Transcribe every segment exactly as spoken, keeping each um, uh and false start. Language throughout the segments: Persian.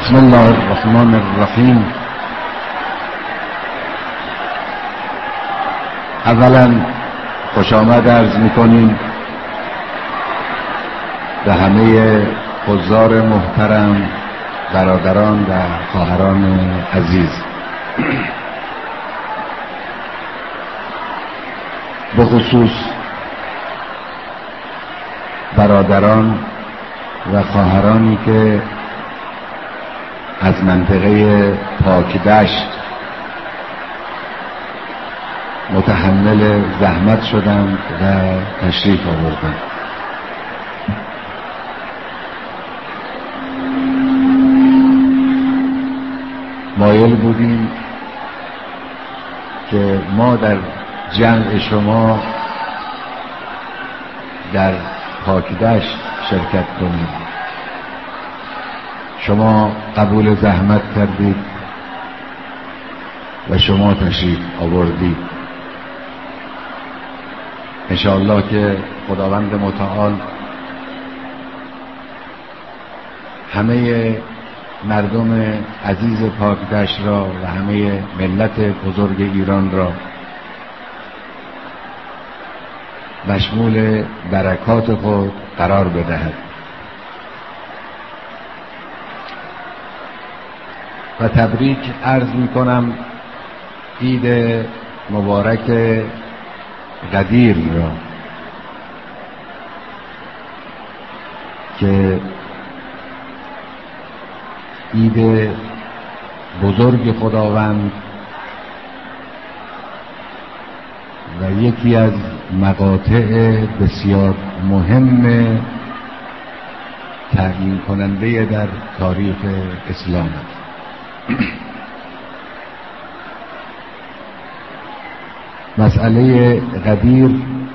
بسم الله الرحمن الرحیم. اولا خوش آمد عرض میکنیم به همه حضار محترم، برادران و خواهران عزیز. به خصوص برادران و خواهرانی که از منطقه پاکدشت متحمل زحمت شدند و تشریف آوردند. مایل بودیم که ما در جمع شما در پاکدشت شرکت کنیم. شما قبول زحمت کردید و شما تشریف آوردید. انشاءالله که خداوند متعال همه مردم عزیز پاکدشت را و همه ملت بزرگ ایران را مشمول برکات خود قرار بدهد و تبریک عرض می کنم عید مبارک قدیر را که عید بزرگ خداوند و یکی از مقاطع بسیار مهم تعیین کننده در تاریخ اسلام است. مسئله قدیر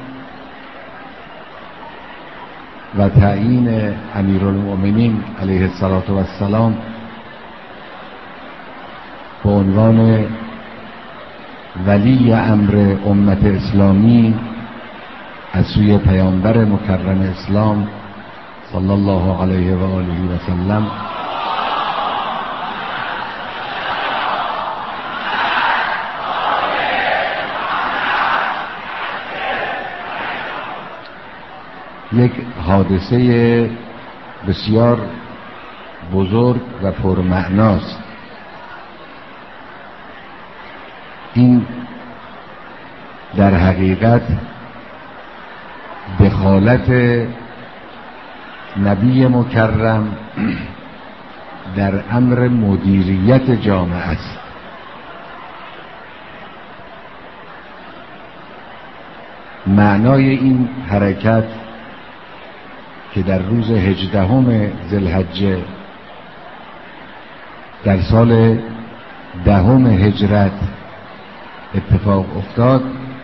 و تعیین امیرالمؤمنین علیه السلام به عنوان ولی امر امت اسلامی از سوی پیامبر مکرم اسلام صلی الله علیه و آله و سلم یک حادثه بسیار بزرگ و پرمعناست. این در حقیقت دخالت نبی مکرم در امر مدیریت جامعه است. معنای این حرکت که در روز هجدهم ذوالحجه در سال دهم هجرت اتفاق افتاد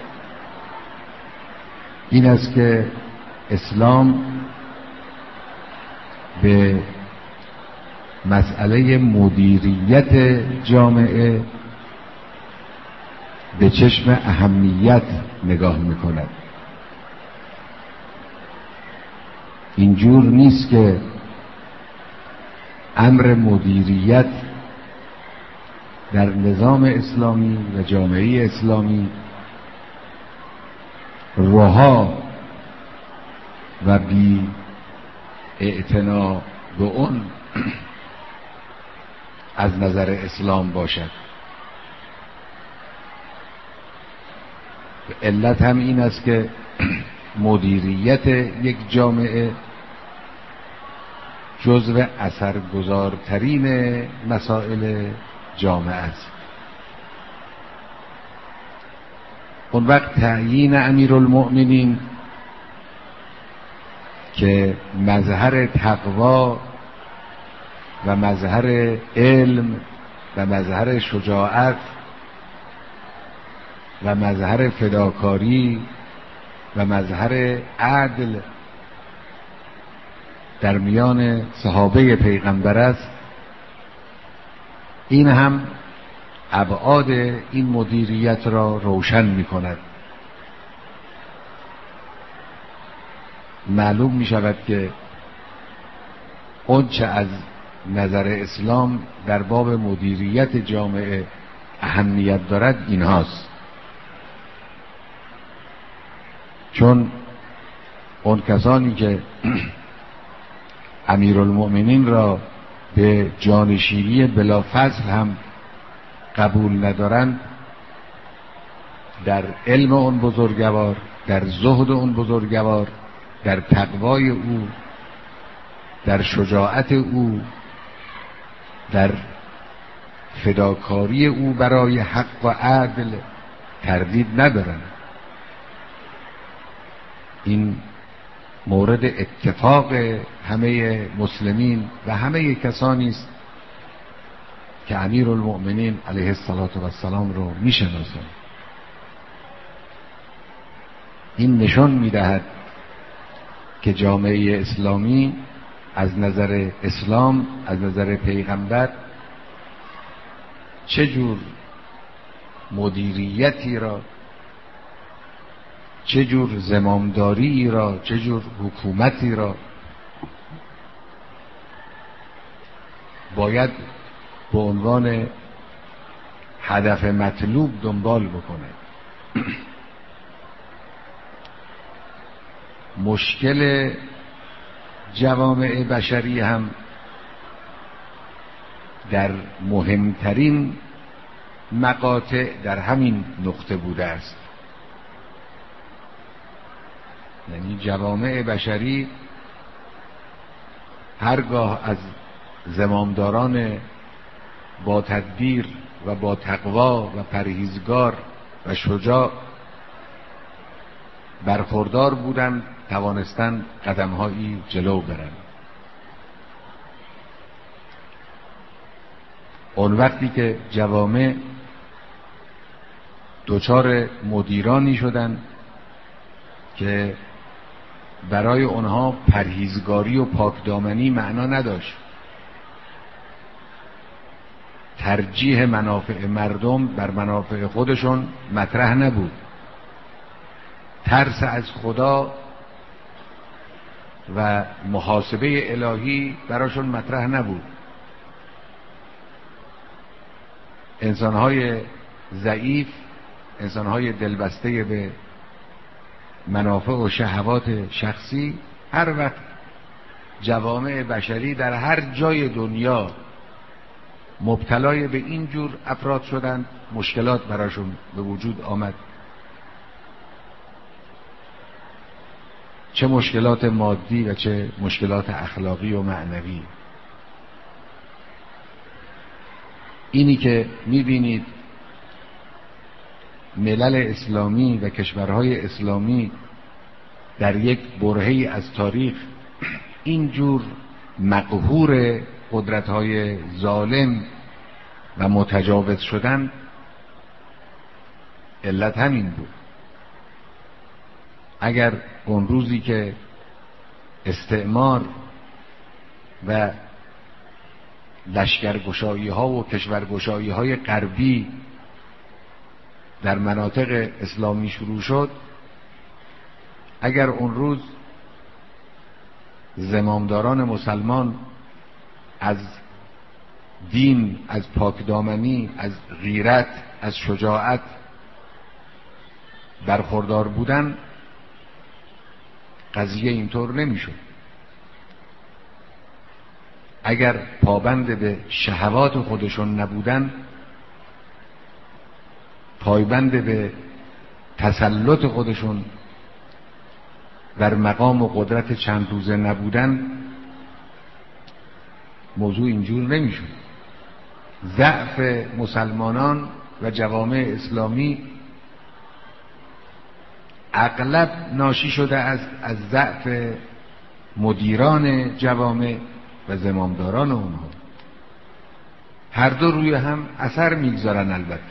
این است که اسلام به مسئله مدیریت جامعه به چشم اهمیت نگاه میکند. اینجور نیست که امر مدیریت در نظام اسلامی و جامعه اسلامی رها و بی اعتنا به اون از نظر اسلام باشد. علت هم این است که مدیریت یک جامعه جزو اثرگذارترین مسائل جامعه است. اون وقت تعیین امیرالمؤمنین که مظهر تقوا و مظهر علم و مظهر شجاعت و مظهر فداکاری و مظهر عدل در میان صحابه پیغمبر است، این هم ابعاد این مدیریت را روشن می کند. معلوم می شود که اون چه از نظر اسلام در باب مدیریت جامعه اهمیت دارد این هاست. چون اون کسانی که امیرالمؤمنین را به جانشینی بلافصل هم قبول ندارند، در علم اون بزرگوار، در زهد اون بزرگوار، در تقوای او، در شجاعت او، در فداکاری او برای حق و عدل تردید ندارند. این مورد اتفاق همه مسلمین و همه کسانی است که امیرالمؤمنین علیه السلام رو میشناسند. این نشان میدهد که جامعه اسلامی از نظر اسلام، از نظر پیغمبر، چه جور مدیریتی را، چه جور زمامداری را، چه جور حکومتی را باید به عنوان هدف مطلوب دنبال بکنه. مشکل جوامع بشری هم در مهمترین مقاطع در همین نقطه بوده است. یعنی جوامع بشری هرگاه از زمامداران با تدبیر و با تقوا و پرهیزگار و شجاع برخوردار بودند، توانستند قدم‌هایی جلو برند. اون وقتی که جوامع دچار مدیرانی شدند که برای اونها پرهیزگاری و پاکدامنی معنا نداشت، ترجیح منافع مردم بر منافع خودشون مطرح نبود، ترس از خدا و محاسبه الهی براشون مطرح نبود. انسانهای ضعیف، انسانهای دلبسته به منافع و شهوات شخصی، هر وقت جوامع بشری در هر جای دنیا مبتلای به این جور افراد شدند، مشکلات براشون به وجود آمد. چه مشکلات مادی و چه مشکلات اخلاقی و معنوی. اینی که میبینید ملل اسلامی و کشورهای اسلامی در یک برهه‌ای از تاریخ اینجور مقهور قدرت‌های ظالم و متجاوز شدن، علت همین بود. اگر اون روزی که استعمار و لشکرگشایی ها و کشورگشایی های غربی در مناطق اسلامی شروع شد، اگر اون روز زمامداران مسلمان از دین، از پاکدامنی، از غیرت، از شجاعت برخوردار بودن، قضیه اینطور نمیشد. اگر پابند به شهوات خودشون نبودن، پایبند به تسلط خودشون در مقام و قدرت چند روزه نبودن، موضوع اینجور نمیشد. ضعف مسلمانان و جوامع اسلامی اغلب ناشی شده از از ضعف مدیران جوامع و زمامداران اونها. هر دو روی هم اثر میگذارن. البته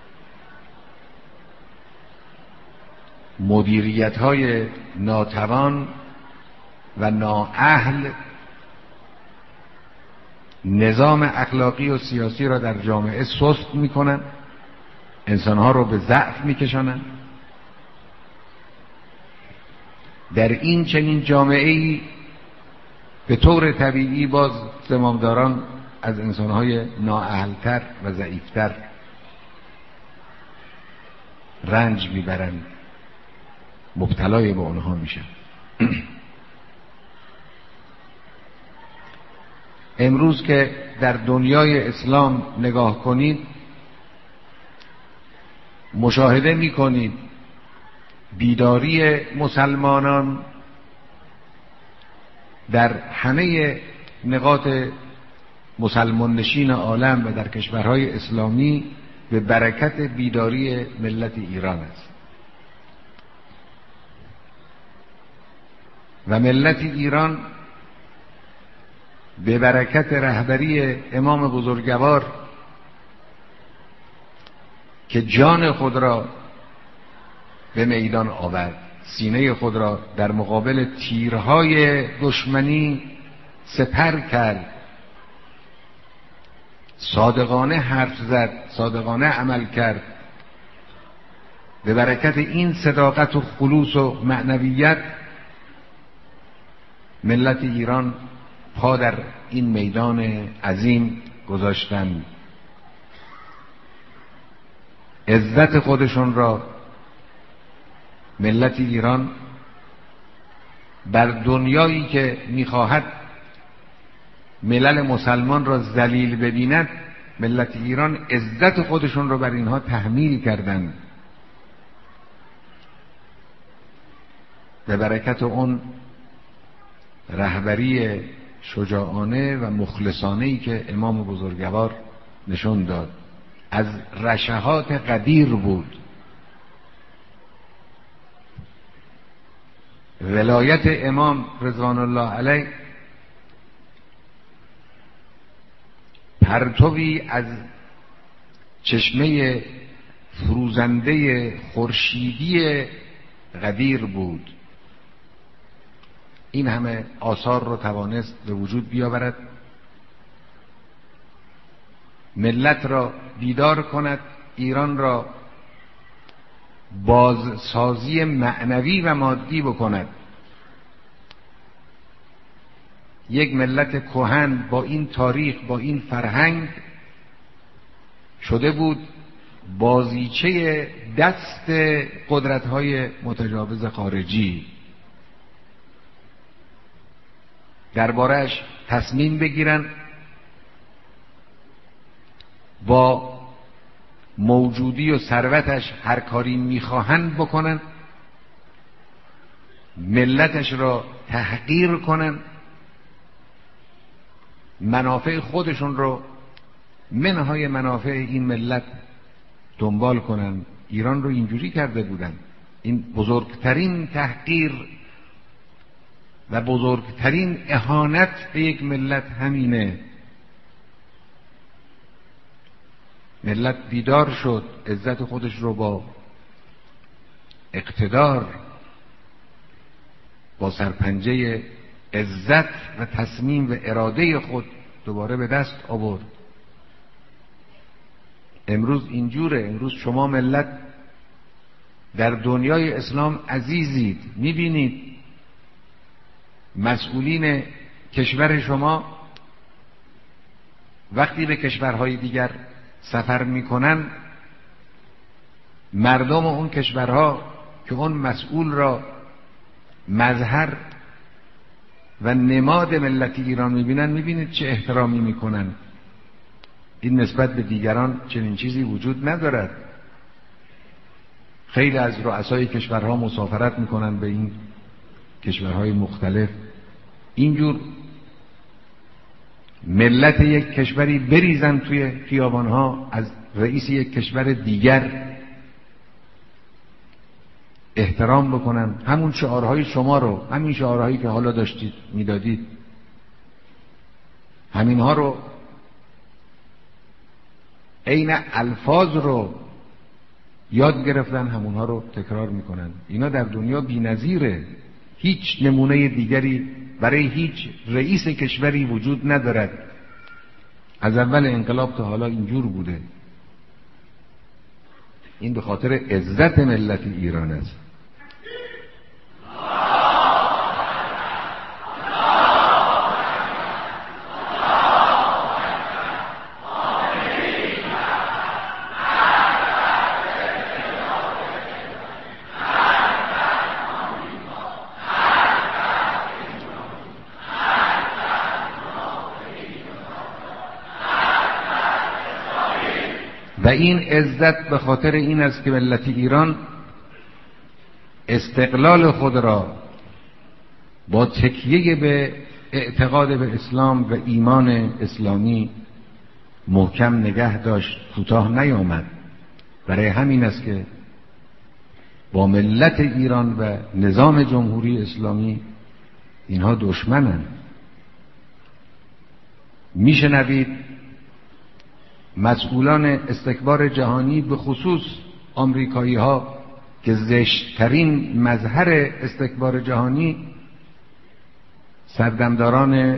مدیریت های ناتوان و نااهل نظام اخلاقی و سیاسی را در جامعه سست میکنن، انسانها رو به ضعف میکشانن. در این چنین جامعه‌ای به طور طبیعی باز زمامداران از انسانهای نااهلتر و ضعیفتر رنج میبرند، مبتلای به اونها میشن. امروز که در دنیای اسلام نگاه کنید مشاهده میکنید بیداری مسلمانان در همه نقاط مسلمان نشین عالم و در کشورهای اسلامی به برکت بیداری ملت ایران است و ملت ایران به برکت رهبری امام بزرگوار که جان خود را به میدان آورد، سینه خود را در مقابل تیرهای دشمنی سپر کرد، صادقانه حرف زد، صادقانه عمل کرد، به برکت این صداقت و خلوص و معنویت ملت ایران پا در این میدان عظیم گذاشتند. عزت خودشون را ملت ایران بر دنیایی که میخواهد ملل مسلمان را ذلیل ببیند، ملت ایران عزت خودشون را بر اینها تحمیل کردند. به برکت اون رهبری شجاعانه و مخلصانه‌ای که امام بزرگوار نشون داد، از رشحات قدیر بود. ولایت امام رضوان الله علیه پرتوی از چشمه فروزنده خورشیدی قدیر بود. این همه آثار رو توانست به وجود بیاورد، ملت را بیدار کند، ایران را بازسازی معنوی و مادی بکند. یک ملت کهن با این تاریخ، با این فرهنگ شده بود بازیچه دست قدرت‌های متجاوز خارجی، درباره‌اش تصمیم بگیرن، با موجودی و ثروتش هر کاری میخواهند بکنن، ملتش را تحقیر کنن، منافع خودشون رو منهای منافع این ملت دنبال کنن. ایران رو اینجوری کرده بودن. این بزرگترین تحقیر و بزرگترین اهانت به یک ملت همینه. ملت بیدار شد، عزت خودش رو با اقتدار، با سرپنجه عزت و تصمیم و اراده خود دوباره به دست آورد. امروز اینجوره. امروز شما ملت در دنیای اسلام عزیزید، میبینید مسئولین کشور شما وقتی به کشورهای دیگر سفر میکنن، مردم اون کشورها که اون مسئول را مظهر و نماد ملت ایران میبینن، میبینید چه احترامی میکنن. این نسبت به دیگران چنین چیزی وجود ندارد. خیلی از رؤسای کشورها مسافرت میکنن به این کشورهای مختلف. اینجور ملت یک کشوری بریزن توی خیابانها از رئیس یک کشور دیگر احترام بکنن، همون شعارهای شما رو، همین شعارهایی که حالا داشتید میدادید، همینها رو، عین الفاظ رو یاد گرفتن، همونها رو تکرار میکنن. اینا در دنیا بی‌نظیره. هیچ نمونه دیگری برای هیچ رئیس کشوری وجود ندارد. از اول انقلاب تا حالا اینجور بوده. این به خاطر عزت ملت ایران است. این عزت به خاطر این است که ملت ایران استقلال خود را با تکیه به اعتقاد به اسلام و ایمان اسلامی محکم نگه داشت، کوتاه نیامد. برای همین است که با ملت ایران و نظام جمهوری اسلامی اینها دشمنند. میشنوید مسئولان استکبار جهانی، به خصوص آمریکایی ها که زشت‌ترین مظهر استکبار جهانی سردمداران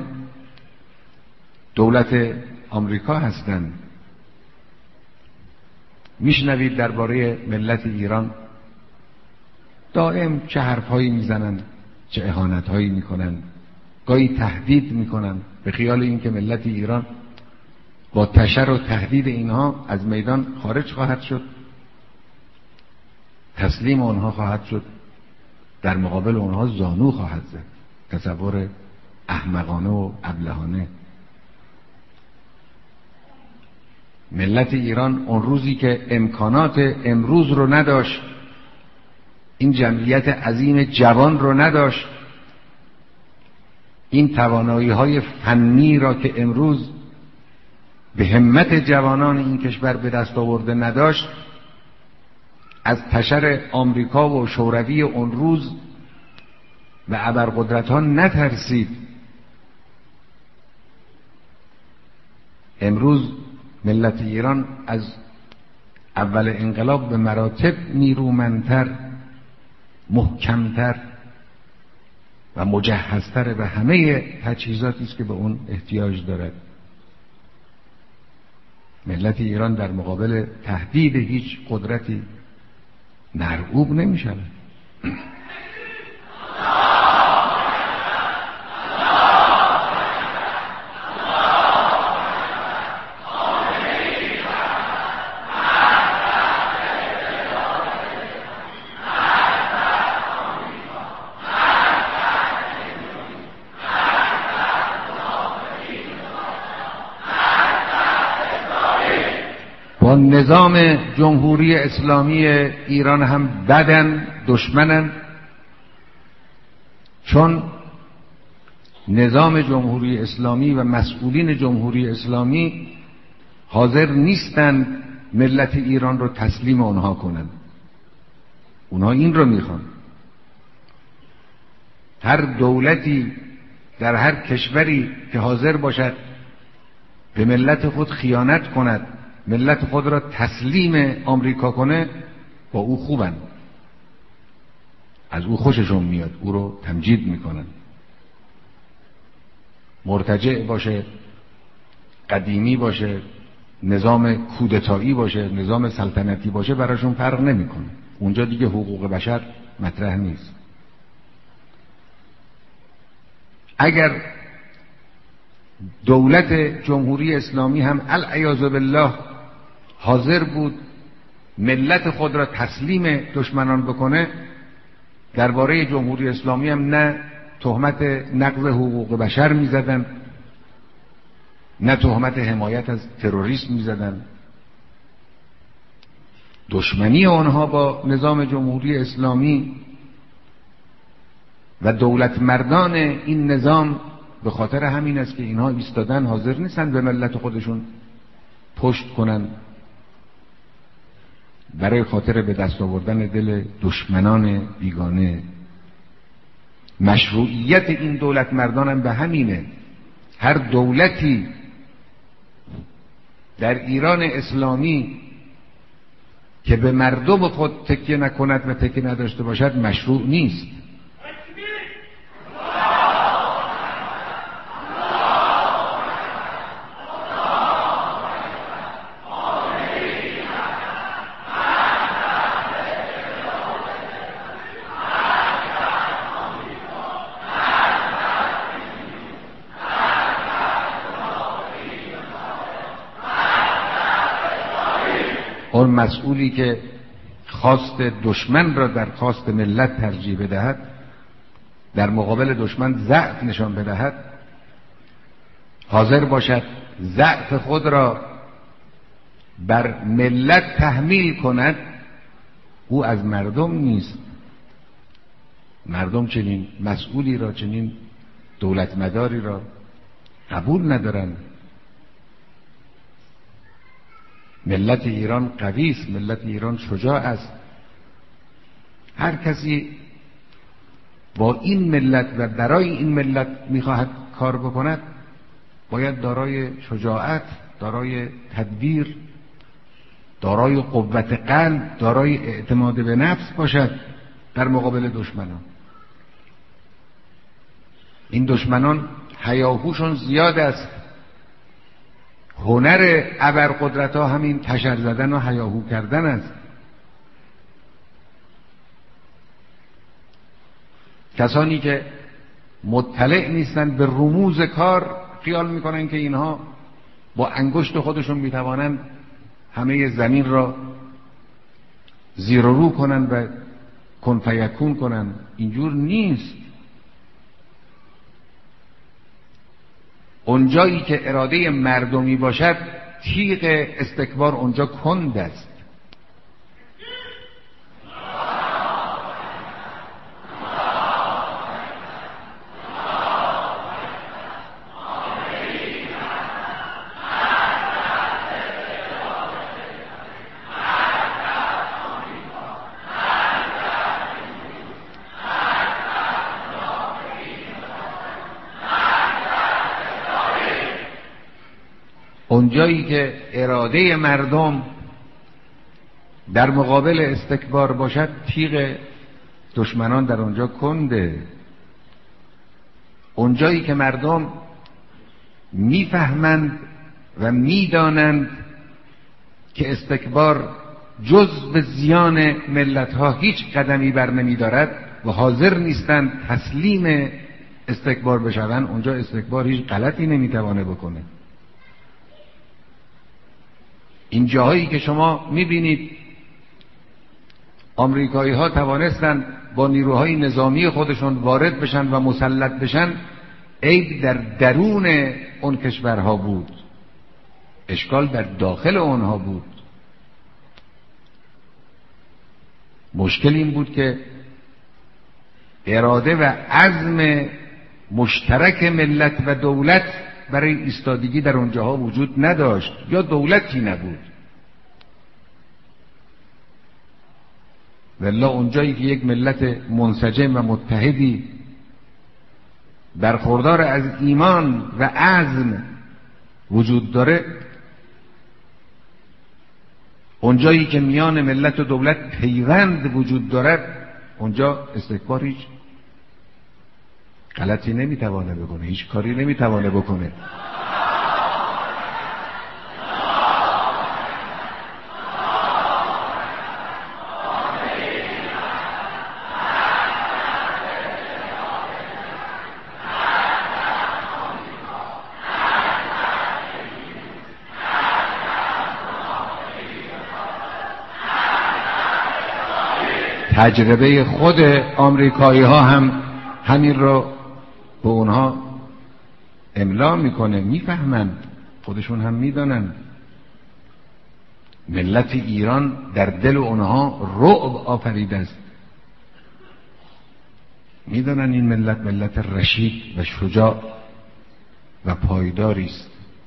دولت آمریکا هستند، میشنوید درباره ملت ایران دائم چه حرفهایی میزنند، چه اهانتهایی میکنند، گاهی تهدید میکنند به خیال اینکه ملت ایران با تشر و تهدید اینها از میدان خارج خواهد شد، تسلیم آنها خواهد شد، در مقابل آنها زانو خواهد زد. تصور احمقانه و ابلهانه. ملت ایران اون روزی که امکانات امروز رو نداشت، این جمعیت عظیم جوان رو نداشت، این توانایی های فنی را که امروز به همت جوانان این کشور به دست آورده نداشت، از تشر آمریکا و شوروی اون روز و ابرقدرت ها نترسید. امروز ملت ایران از اول انقلاب به مراتب نیرومندتر، محکمتر و مجهزتر به همه تجهیزاتی است که به اون احتیاج دارد. ملت ایران در مقابل تهدید هیچ قدرتی مرعوب نمی شود. با نظام جمهوری اسلامی ایران هم بدن، دشمنن، چون نظام جمهوری اسلامی و مسئولین جمهوری اسلامی حاضر نیستند ملت ایران رو تسلیم آنها کنند. اونها این رو میخوان. هر دولتی در هر کشوری که حاضر باشد به ملت خود خیانت کند، ملت خود را تسلیم آمریکا کنه، با او خوبن، از او خوششون میاد، او رو تمجید میکنن. مرتجع باشه، قدیمی باشه، نظام کودتایی باشه، نظام سلطنتی باشه، براشون فرق نمیکنه. اونجا دیگه حقوق بشر مطرح نیست. اگر دولت جمهوری اسلامی هم العیاذ بالله حاضر بود ملت خود را تسلیم دشمنان بکنه، درباره جمهوری اسلامی هم نه تهمت نقض حقوق بشر میزدن، نه تهمت حمایت از تروریسم میزدن. دشمنی آنها با نظام جمهوری اسلامی و دولت مردان این نظام به خاطر همین است که اینها ایستادن، حاضر نیستن به ملت خودشون پشت کنن برای خاطر به دست آوردن دل دشمنان بیگانه. مشروعیت این دولت مردان هم به همینه. هر دولتی در ایران اسلامی که به مردم خود تکیه نکند و تکیه نداشته باشد مشروع نیست. اون مسئولی که خواست دشمن را در خواست ملت ترجیح بدهد، در مقابل دشمن ضعف نشان بدهد، حاضر باشد ضعف خود را بر ملت تحمیل کند، او از مردم نیست. مردم چنین مسئولی را، چنین دولت مداری را قبول ندارند. ملت ایران قوی است، ملت ایران شجاع است. هر کسی با این ملت و برای این ملت میخواهد کار بکند باید دارای شجاعت، دارای تدبیر، دارای قوت قلب، دارای اعتماد به نفس باشد در مقابل دشمنان. این دشمنان هیاهوشون زیاد است. هنر ابرقدرت ها همین تشر زدن و هیاهو کردن است. کسانی که مطلع نیستند به رموز کار خیال میکنن که اینها با انگشت خودشون میتوانند همه زمین را زیر و رو کنن و کن فیکون کنن. اینجور نیست. اونجایی که اراده مردمی باشد تیغ استکبار اونجا کند است. اونجایی که اراده مردم در مقابل استکبار باشد تیغ دشمنان در اونجا کنده. اونجایی که مردم میفهمند و میدانند که استکبار جز به زیان ملتها هیچ قدمی بر نمیدارد و حاضر نیستند تسلیم استکبار بشوند، اونجا استکبار هیچ غلطی نمیتوانه بکنه. این جاهایی که شما میبینید آمریکایی ها توانستند با نیروهای نظامی خودشون وارد بشن و مسلط بشن، عیب در درون اون کشورها بود، اشکال در داخل اونها بود. مشکل این بود که اراده و عزم مشترک ملت و دولت برای ایستادگی در اونجاها وجود نداشت یا دولتی نبود. والله اونجایی که یک ملت منسجم و متحدی برخوردار از ایمان و عزم وجود داره، اونجایی که میان ملت و دولت پیوند وجود دارد، اونجا استکبار هیچ غلطی نمیتوانه بکنه، هیچ کاری نمیتوانه بکنه. تجربه خود آمریکایی ها هم همین رو به اونها املا میکنه، میفهمند، خودشون هم میدانند. ملت ایران در دل اونها رعب آفریده است. میدانند این ملت ملت رشید و شجاع و پایداری است.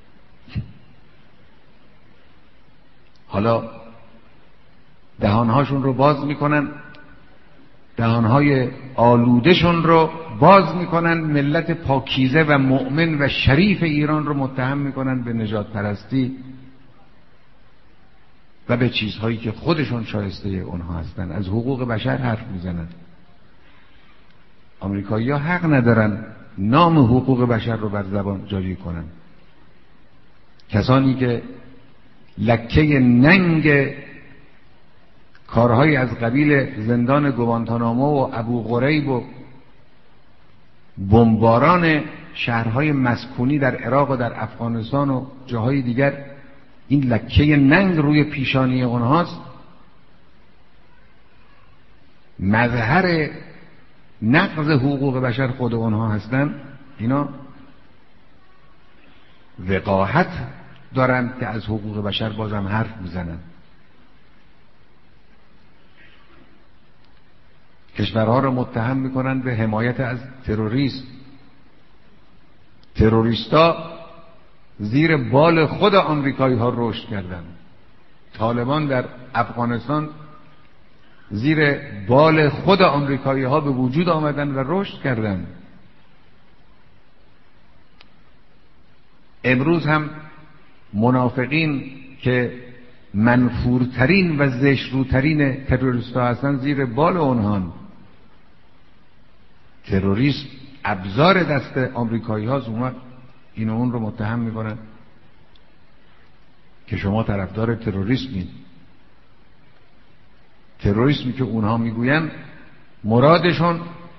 حالا دهانهاشون رو باز میکنن، دهانهای آلودشون رو باز میکنن، ملت پاکیزه و مؤمن و شریف ایران رو متهم میکنن به نژاد پرستی و به چیزهایی که خودشون شایسته اونها هستن. از حقوق بشر حرف میزنن. آمریکایی‌ها حق ندارن نام حقوق بشر رو بر زبان جاری کنن. کسانی که لکه ننگ کارهای از قبیل زندان گوانتانامو و ابو غریب و بمباران شهرهای مسکونی در عراق و در افغانستان و جاهای دیگر، این لکه ننگ روی پیشانی اونهاست، مظهر نقض حقوق بشر خود اونها هستن. اینا وقاحت دارند که از حقوق بشر بازم حرف میزنند. کشورها رو متهم میکنند به حمایت از تروریسم. تروریستا زیر بال خود آمریکایی ها رشد کردند. طالبان در افغانستان زیر بال خود آمریکایی ها به وجود آمدند و رشد کردند. امروز هم منافقین که منفورترین و زشتروترین تروریست‌ها هستند زیر بال اونهان. تروریسم ابزار دست آمریکایی هاست، اونها این و اون رو متهم میکنن که شما طرفدار تروریسمید. تروریسمی که اونها میگوین مرادشون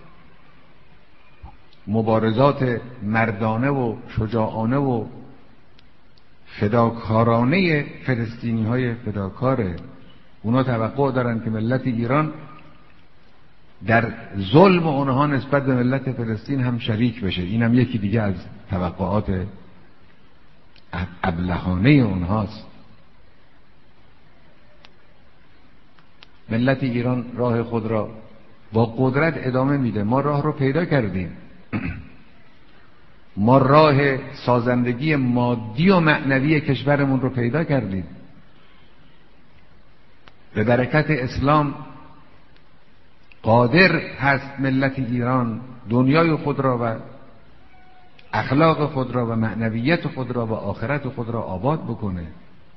مبارزات مردانه و شجاعانه و فداکارانه فلسطینی های فداکاره. اونا توقع دارن که ملت ایران در ظلم اونها نسبت به ملت فلسطین هم شریک بشه. این هم یکی دیگه از توقعات ابلهانه اونهاست. ملت ایران راه خود را با قدرت ادامه میده. ما راه رو پیدا کردیم. ما راه سازندگی مادی و معنوی کشورمون رو پیدا کردیم. به برکت اسلام قادر هست ملت ایران دنیای خود را و اخلاق خود را و معنویت خود را و آخرت خود را آباد بکنه.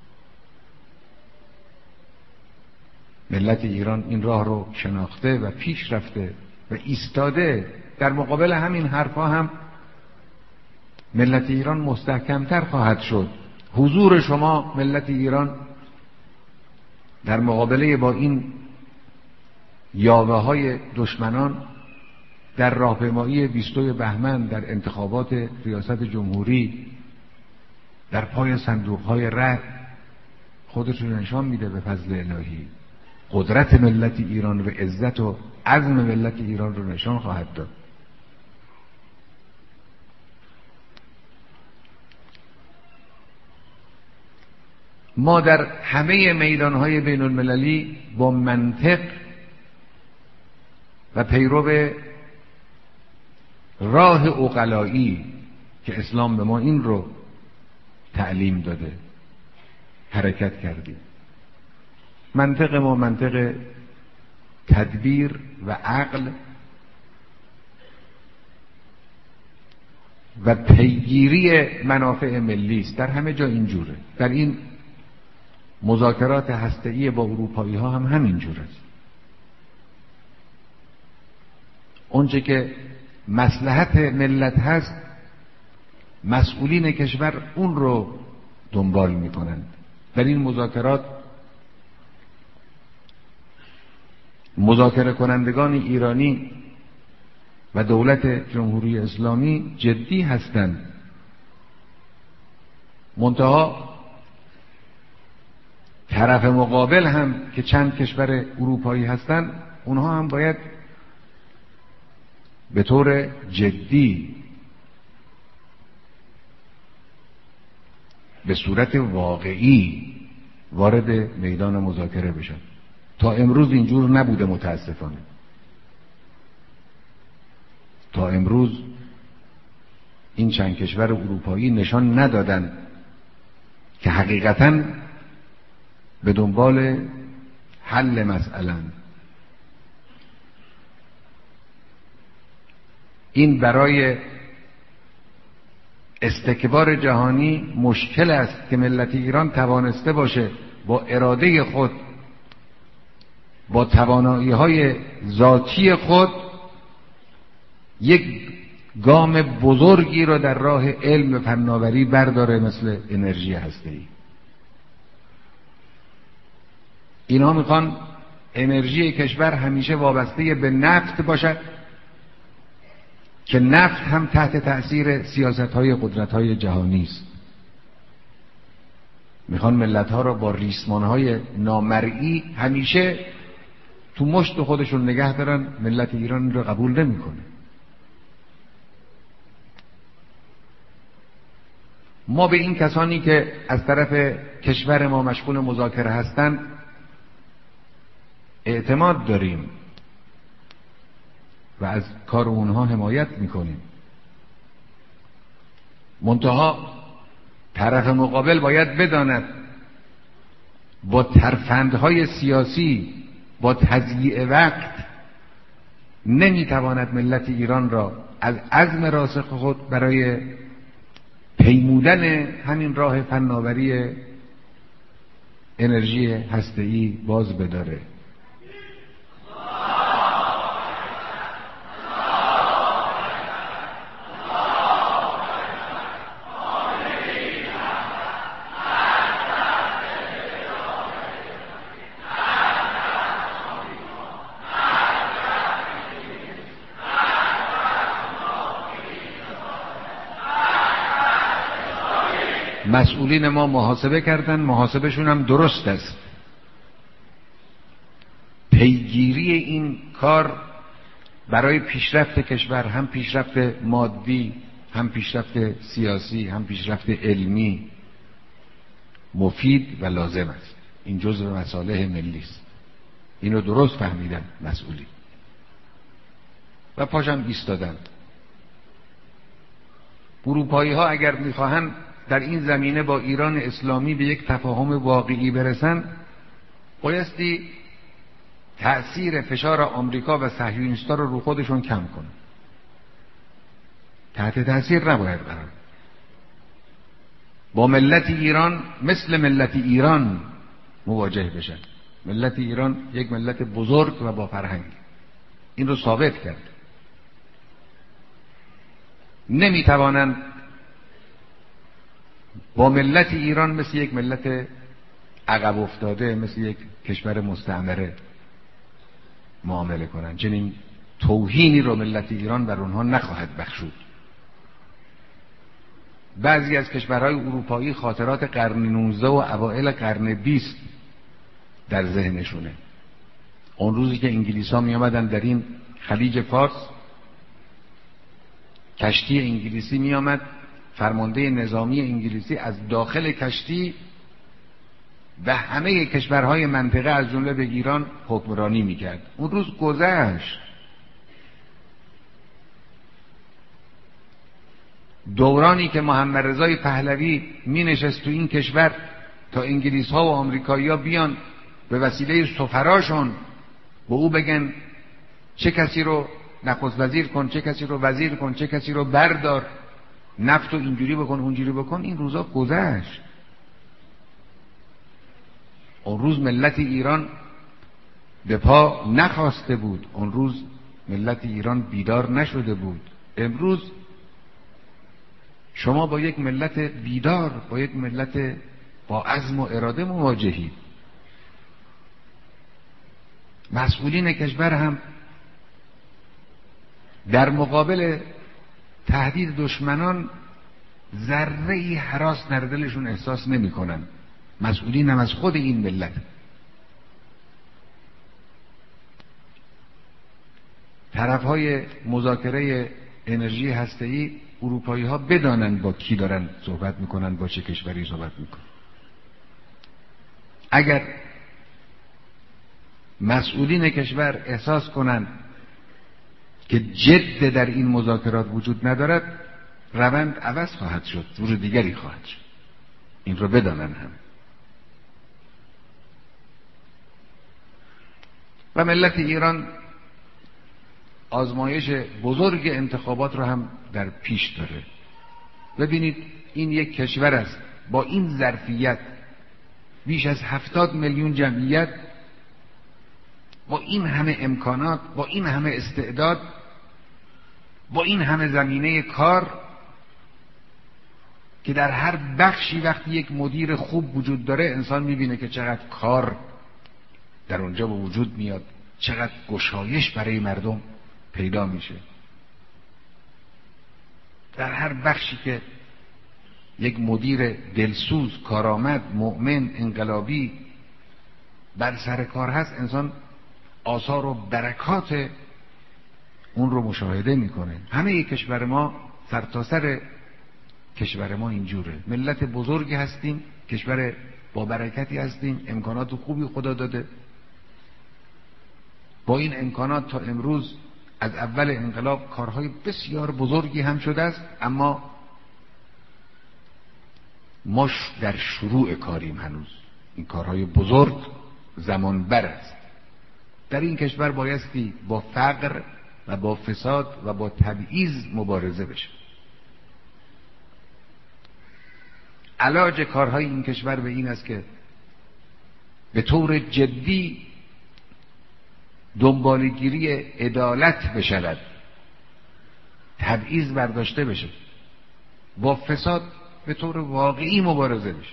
ملت ایران این راه رو شناخته و پیش رفته و ایستاده. در مقابل همین حرفا هم ملت ایران مستحکمتر خواهد شد. حضور شما ملت ایران در مقابله با این یاوه های دشمنان در راهپیمایی بیستم بهمن در انتخابات ریاست جمهوری در پای صندوق های رای خودش رو نشان میده. به فضل الهی قدرت ملت ایران و عزت و عزم ملت ایران رو نشان خواهد داد. ما در همه میدانهای بین المللی با منطق و پیرو راه عقلایی که اسلام به ما این رو تعلیم داده حرکت کردیم. منطق ما منطق تدبیر و عقل و پیگیری منافع ملی است. در همه جا اینجوره. در این مذاکرات هسته‌ای با اروپایی ها هم همین جور است. اونچه که مصلحت ملت هست مسئولین کشور اون رو دنبال میکنند. در این مذاکرات مذاکره کنندگان ایرانی و دولت جمهوری اسلامی جدی هستند. منتها طرف مقابل هم که چند کشور اروپایی هستند اونها هم باید به طور جدی به صورت واقعی وارد میدان مذاکره بشن. تا امروز اینجور نبوده متاسفانه. تا امروز این چند کشور اروپایی نشان ندادن که حقیقتاً به دنبال حل مسئله. این برای استکبار جهانی مشکل است که ملت ایران توانسته باشه با اراده خود، با توانایی‌های ذاتی خود یک گام بزرگی را در راه علم و فناوری برداره، مثل انرژی هسته‌ای. اینا میخوان انرژی کشور همیشه وابسته به نفت باشد که نفت هم تحت تأثیر سیاست‌های قدرت‌های جهانی است. میخوان ملت‌ها را با ریسمان‌های نامرئی همیشه تو مشت خودشون نگه دارن. ملت ایران رو قبول نمی‌کنه. ما به این کسانی که از طرف کشور ما مشغول مذاکره هستند اعتماد داریم و از کار اونها حمایت میکنیم. منتها طرف مقابل باید بداند با ترفندهای سیاسی، با تضییع وقت نمیتواند ملت ایران را از عزم راسخ خود برای پیمودن همین راه فناوری انرژی هسته‌ای باز بداره. مسئولین ما محاسبه کردن، محاسبهشون هم درست است. پیگیری این کار برای پیشرفت کشور، هم پیشرفت مادی، هم پیشرفت سیاسی، هم پیشرفت علمی، مفید و لازم است. این جزء مصالح ملی است. اینو درست فهمیدن مسئولین و پاشم ایستادن. اروپایی ها اگر میخواهند در این زمینه با ایران اسلامی به یک تفاهم واقعی برسن، بایستی تأثیر فشار آمریکا و صهیونیست‌ها رو رو خودشون کم کنن. تحت تأثیر نباید قرار. با ملت ایران مثل ملت ایران مواجه بشن. ملت ایران یک ملت بزرگ و با فرهنگ، این رو ثابت کرد. نمیتوانند با ملت ایران مثل یک ملت عقب افتاده، مثل یک کشور مستعمره معامله کنند. چنین توهینی رو ملت ایران بر اونها نخواهد بخشود. بعضی از کشورهای اروپایی خاطرات قرن نوزده و اوائل قرن بیست در ذهنشونه. اون روزی که انگلیس‌ها می آمدن در این خلیج فارس، کشتی انگلیسی می آمد، فرمانده نظامی انگلیسی از داخل کشتی به همه کشورهای منطقه از جمله به ایران حکمرانی میکرد. اون روز گذشت. دورانی که محمد رضای پهلوی می نشست تو این کشور تا انگلیس ها و آمریکایی ها بیان به وسیله سفراشون به او بگن چه کسی رو نخست وزیر کن، چه کسی رو وزیر کن، چه کسی رو بردار، نفت رو اینجوری بکن اونجوری بکن، این روزا گذشت. اون روز ملت ایران به پا نخواسته بود، اون روز ملت ایران بیدار نشده بود. امروز شما با یک ملت بیدار، با یک ملت با عزم و اراده مواجهید. مسئولین کشور هم در مقابل تهدید دشمنان ذره‌ای هراس در دلشون احساس نمی کنن. مسئولین هم از خود این ملت. طرفهای مذاکره انرژی هسته‌ای اروپایی ها بدانند با کی دارن صحبت میکنن، با چه کشوری صحبت میکنن. اگر مسئولین کشور احساس کنند که جد در این مذاکرات وجود ندارد، روند عوض خواهد شد، جور دیگری خواهد شد. این رو بدانن هم. و ملت ایران آزمایش بزرگ انتخابات رو هم در پیش داره. ببینید این یک کشور است با این ظرفیت، بیش از هفتاد میلیون جمعیت، با این همه امکانات، با این همه استعداد، با این همه زمینه کار، که در هر بخشی وقتی یک مدیر خوب وجود داره انسان میبینه که چقدر کار در اونجا به وجود میاد، چقدر گشایش برای مردم پیدا میشه. در هر بخشی که یک مدیر دلسوز، کارآمد، مؤمن، انقلابی بر سر کار هست، انسان آثار و برکات اون رو مشاهده میکنه. همه کشور ما سرتاسر کشور ما اینجوره. ملت بزرگی هستیم، کشور با برکتی هستیم، امکانات خوبی خدا داده. با این امکانات تا امروز از اول انقلاب کارهای بسیار بزرگی هم شده است، اما ما در شروع کاریم هنوز. این کارهای بزرگ زمان بر است. در این کشور بایستی با فقر و با فساد و با تبعیض مبارزه بشه. علاج کارهای این کشور به این است که به طور جدی دنبالگیری عدالت بشود، تبعیض برداشته بشه، با فساد به طور واقعی مبارزه بشه،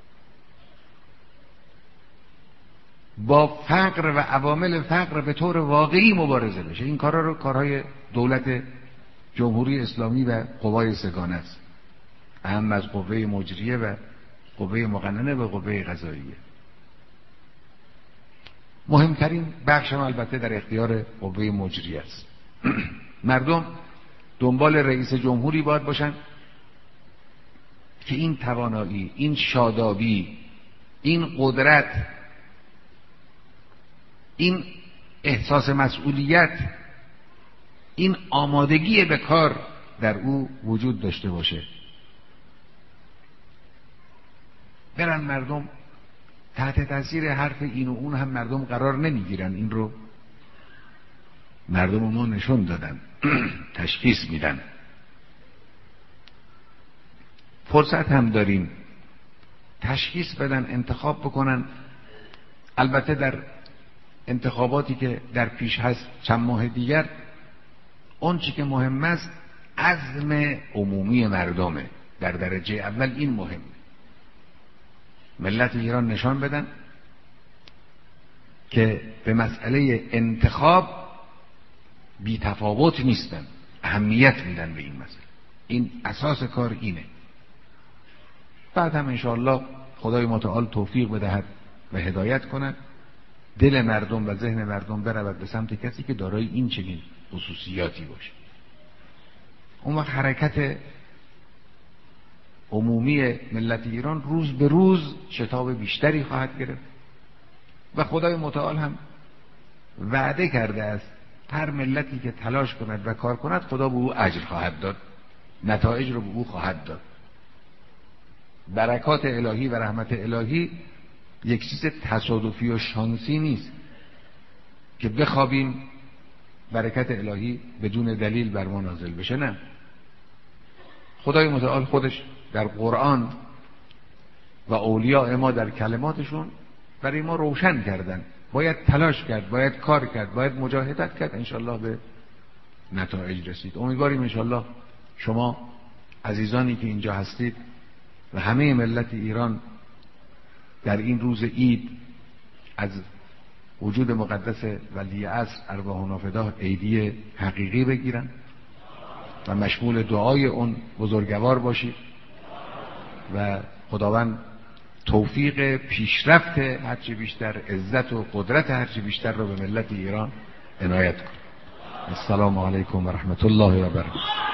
با فقر و عوامل فقر به طور واقعی مبارزه بشه. این کارها رو کارهای دولت جمهوری اسلامی و قوای سگانه است، اهم از قوه مجریه و قوه مقننه و قوه قضاییه. مهمترین بخش هم البته در اختیار قوه مجریه است. مردم دنبال رئیس جمهوری باید باشن که این توانایی، این شادابی، این قدرت، این احساس مسئولیت، این آمادگی به کار در او وجود داشته باشه. برن مردم تحت تاثیر حرف این و اون هم مردم قرار نمیگیرن. این رو مردم ما نشون دادن، تشخیص میدن. فرصت هم داریم تشخیص بدن، انتخاب بکنن. البته در انتخاباتی که در پیش هست چند ماه دیگر، اون چی که مهم است عزم عمومی مردمه. در درجه اول این مهمه. ملت ایران نشان بدن که به مسئله انتخاب بی تفاوت نیستن، اهمیت میدن به این مسئله. این اساس کار اینه. بعد هم انشاءالله خدای متعال توفیق بدهد و هدایت کند، دل مردم و ذهن مردم برود به سمت کسی که دارای این چنین خصوصیاتی باشه. اون وقت حرکت عمومی ملت ایران روز به روز شتاب بیشتری خواهد گرفت و خدای متعال هم وعده کرده است هر ملتی که تلاش کند و کار کند خدا به او اجر خواهد داد، نتایج رو به او خواهد داد. برکات الهی و رحمت الهی یک چیز تصادفی و شانسی نیست که بخوابیم برکت الهی بدون دلیل بر ما نازل بشه. نه، خدای متعال خودش در قرآن و اولیاء ما در کلماتشون برای ما روشن کردن. باید تلاش کرد، باید کار کرد، باید مجاهدت کرد، انشالله به نتایج رسید. امیدواریم انشالله شما عزیزانی که اینجا هستید و همه ملت ایران در این روز عید از وجود مقدس ولی عصر ارواحنا فداه عیدی حقیقی بگیرن و مشمول دعای اون بزرگوار باشید و خداوند توفیق پیشرفت هرچی بیشتر، عزت و قدرت هرچی بیشتر رو به ملت ایران عنایت کنه. السلام علیکم و رحمت الله و برکاته.